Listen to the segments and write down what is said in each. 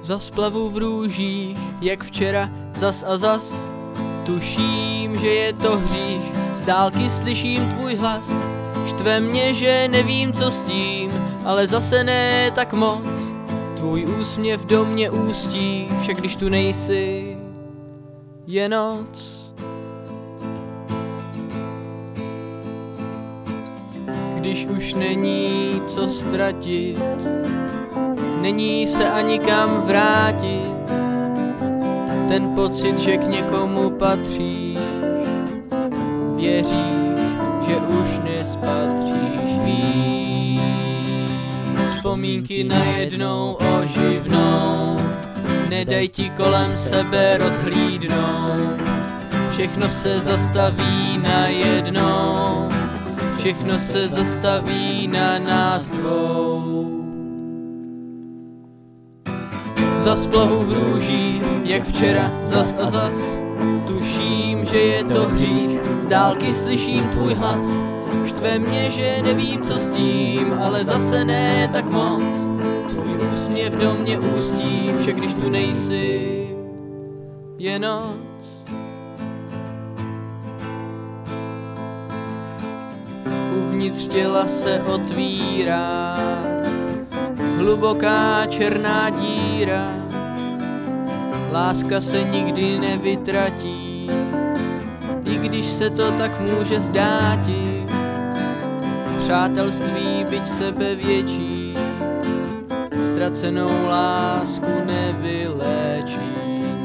Zas plavu v růžích, jak včera, zas a zas. Tuším, že je to hřích, z dálky slyším tvůj hlas. Štve mě, že nevím, co s tím, ale zase ne tak moc. Tvůj úsměv do mě ústí, však když tu nejsi, je noc. Když už není co ztratit, není se ani kam vrátit. Ten pocit, že k někomu patříš, věříš, že už nespatříš víc. Vzpomínky najednou oživnou, nedaj ti kolem sebe rozhlídnout. Všechno se zastaví najednou, všechno se zastaví na nás dvou. Zas plavu v růžích, jak včera, zas a zas. Tuším, že je to hřích, z dálky slyším tvůj hlas. Štve mě, že nevím, co s tím, ale zase ne tak moc. Tvůj úsměv do mě ústí, však když tu nejsi, je noc. Uvnitř těla se otvírá hluboká černá díra. Láska se nikdy nevytratí, i když se to tak může zdáti. Přátelství, byť sebevětší, ztracenou lásku nevyléčí.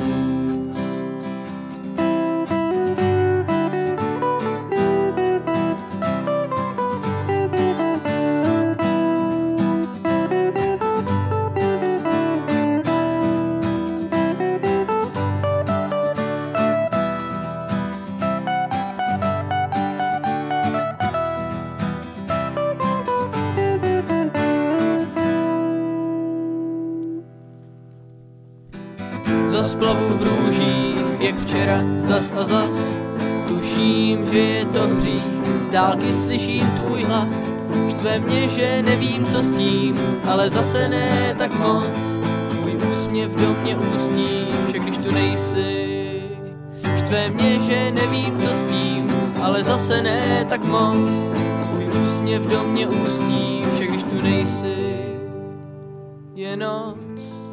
Zas plavu v růžích, jak včera, zas a zas. Tuším, že je to hřích, z dálky slyším tvůj hlas. Štve mě, že nevím, co s tím, ale zase ne tak moc. Tvůj úsměv do mě ústí, však když tu nejsi. Štve mě, že nevím, co s tím, ale zase ne tak moc. Tvůj úsměv do mě ústí, však když tu nejsi, je noc.